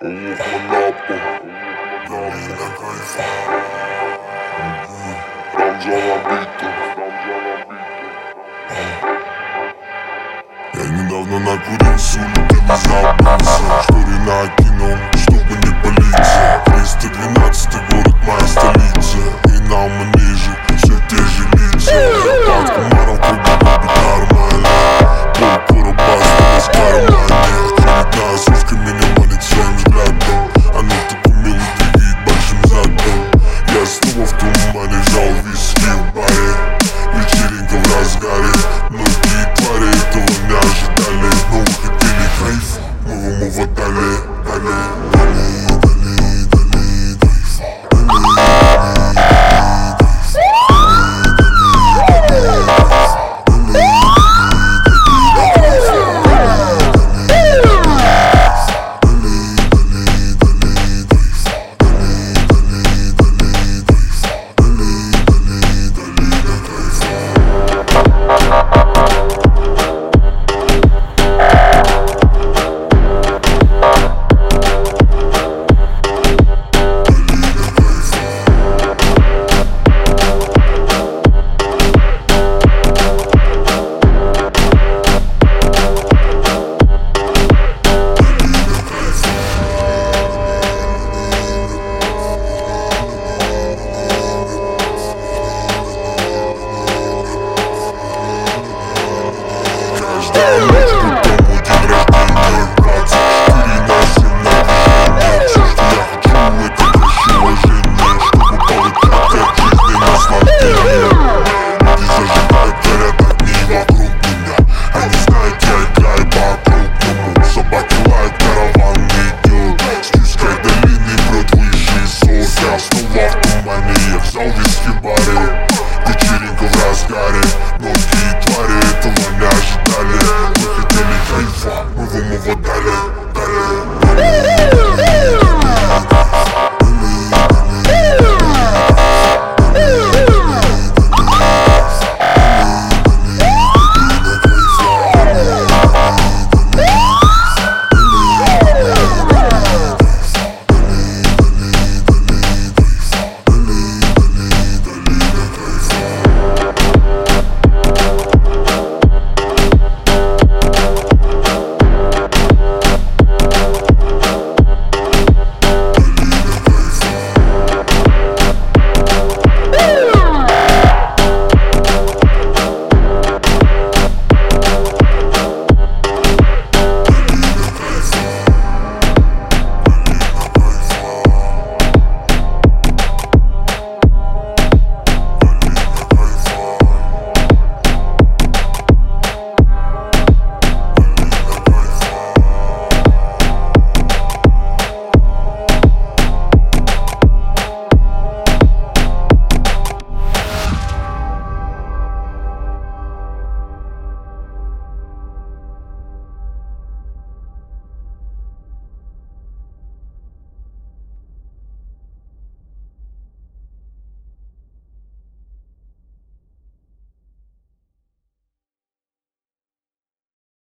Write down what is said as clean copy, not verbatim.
Анапа, Галина кайфа, Рамзана бита. Я недавно накурился, улетел и забылся. Шторы накинул, чтобы не палиться. 312 город, моя столица. И нам ниже все те же лица. Под комаром кругом быть нормально. Полкура баста без кармана. Очередная сучка меня манит своим взглядом. Она так умело двигает большим задом. Я снова в тумане взял виски в баре. Вечеринка в разгаре. Многие твари этого не ожидали. Но вы хотели кайф, мы вам его дали. Вечеринка в разгаре.